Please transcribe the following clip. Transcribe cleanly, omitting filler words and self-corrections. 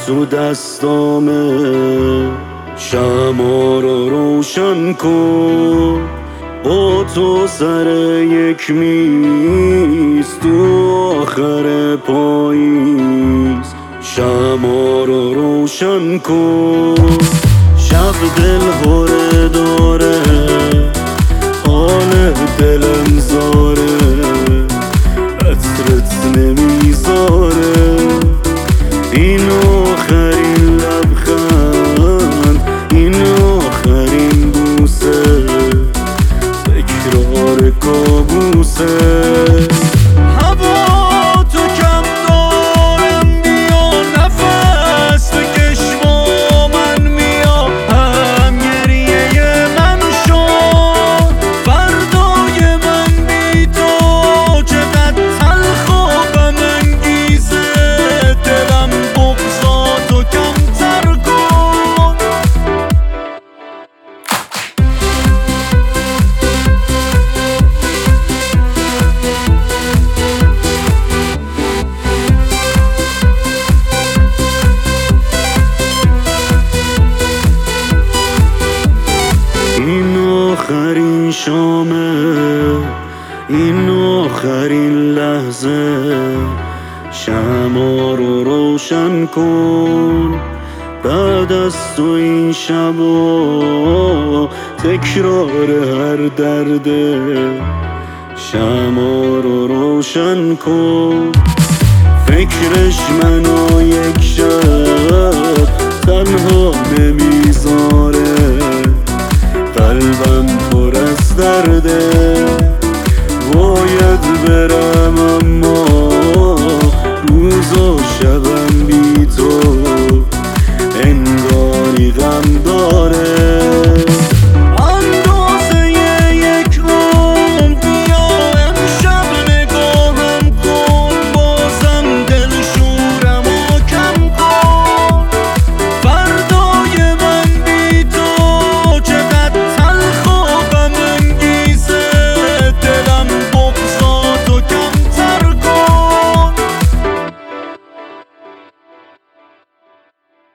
تو دستامه، شمع رو روشن کن. با تو سر یک میز تو آخر پاییز، شمع رو روشن کن. شب دل هره داره، حال دلم زاره، عطرت نمیذاره. این آخرین لبخند، این آخرین بوسه، تکرار کابوسه. هوا تو کم دارم، بیا نفس بکش با من، بیا هم گریه من شو. فردای من بی تو چقدر تلخ و غم انگیزه، دلم بغضاتو کمتر کن. این آخرین شامه، این آخرین لحظه، شمع رو روشن کن. بعد از تو این شبا تکرار هر درده، شمع رو روشن کن. فکرش منو یک شب